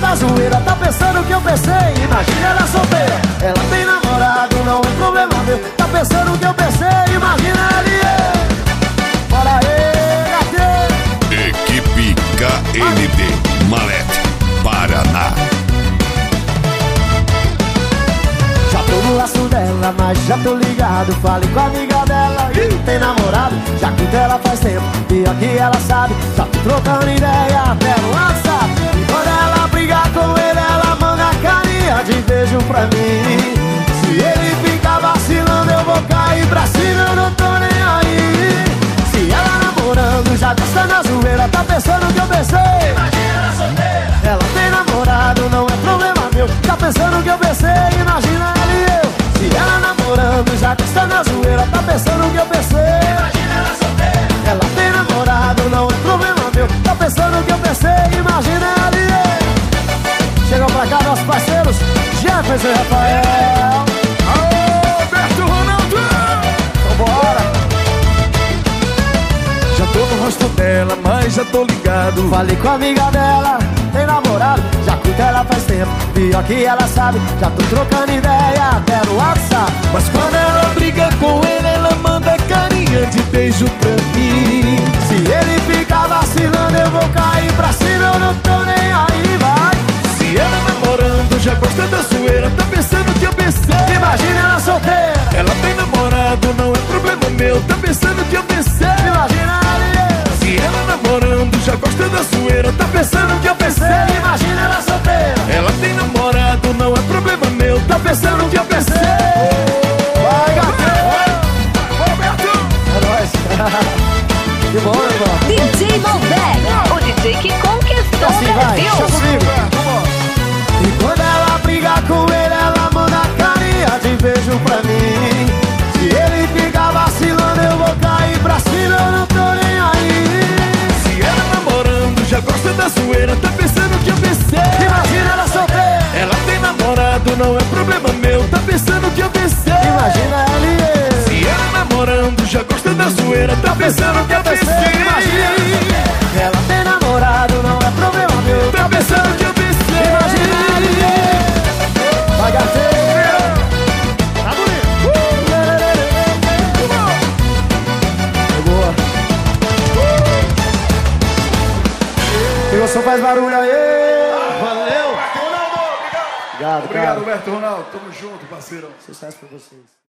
na zoeira, tá pensando que eu pensei. Imagina ela solteira, ela tem namorado, não é problema meu. Tá pensando que eu pensei, imagina ela e eu. Bora aí, gatinho. Equipe KND Malete, Paraná. Já tô no laço dela, mas já tô ligado. Falei com a amiga dela e tem namorado. Já curto ela faz tempo, pior que ela sabe. Já tô trocando ideia até no WhatsApp. E quando ela brigar com ele, ela manda carinha de beijo pra mim. Se ele ficar vacilando, eu vou cair pra cima, eu não tô nem aí. Se ela namorando, já gosta na zoeira, tá pensando que eu pensei. Imagina ela solteira, ela tem namorado, não é problema meu. Tá pensando que eu pensei, imagina ela e eu. Se ela namorando, já gosta na zoeira, tá pensando que eu pensei. Imagina ela solteira, ela tem namorado, não é problema meu. Tá pensando que eu pensei, imagina ela e eu. Chegam pra cá nossos parceiros Jefferson e Rafael. Alô, Alberto Ronaldo! Vambora. Já tô no rosto dela, mas já tô ligado. Falei com a amiga dela, tem namorado. Já curto ela faz tempo, pior que ela sabe. Já tô trocando ideia até no WhatsApp. Mas quando ela briga com ele, ela manda carinha de beijo pra mim. Se ele ficar vacilando, eu vou cair pra cima, eu não tô nem aí, vai. Se ela namorando, já gosta da zoeira, tá pensando que eu pensei. Imagina ela solteira, Ela tem namorado, não é problema meu, tá pensando que eu pensei. imagina ela e eu. Se ela namorando, já gosta da zoeira, tá pensando que eu pensei. Imagina ela solteira, Ela tem namorado, não é problema meu, tá pensando que eu pensei. vai gatão. Roberto! É nóis. Que bom, irmão. DJ Malbec, o DJ que conquistou Assim o vai, Brasil. deixa comigo. E quando ela brigar com ele, ela manda carinha de beijo pra mim. Se ele ficar vacilando, eu vou cair pra cima, eu não tô nem aí. Se ela namorando, já gosta da zoeira, tá pensando que eu pensei. Imagina ela solteira, Ela tem namorado, não é problema meu, tá pensando que eu pensei. imagina ela e eu. Se ela namorando, já gosta da zoeira, tá pensando que eu pensei. Ela tem namorado, não é problema meu. Tá pensando que eu pensei. Imagina ela e eu. Vai gateira. Tá bonito. Boa. E você faz barulho aí. Valeu. Ronaldo, obrigado. Obrigado, Obrigado, cara. Roberto Ronaldo. Tamo junto, parceirão. Sucesso pra vocês.